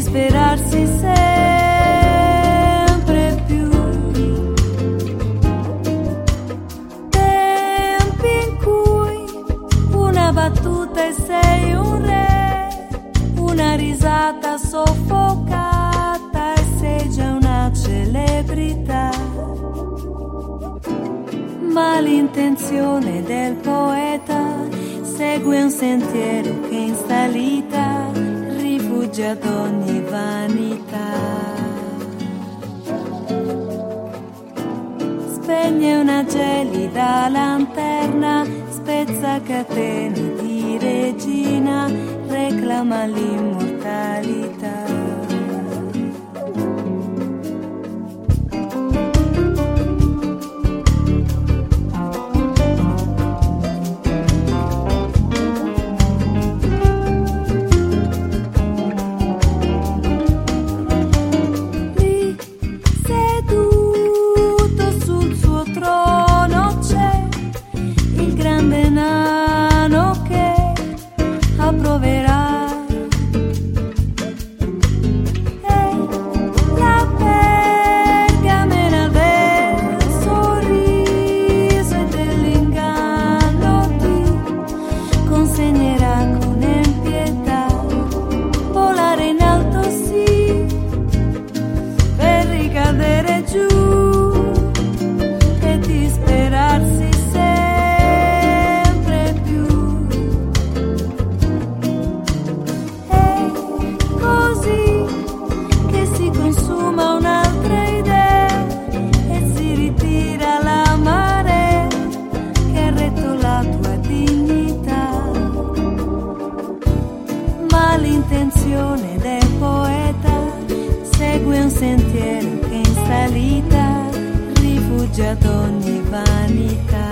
disperarsi sempre più. Tempi in cui una battuta e sei un re, una risata soffocata e sei già una celebrità. Ma l'intenzione del poeta segue un sentiero che in salita rifugia ad ogni vanità. Spegne una gelida lanterna, spezza catene di regina, reclama l'immortalità. L'intenzione del poeta segue un sentiero che in salita rifugia ad ogni vanità.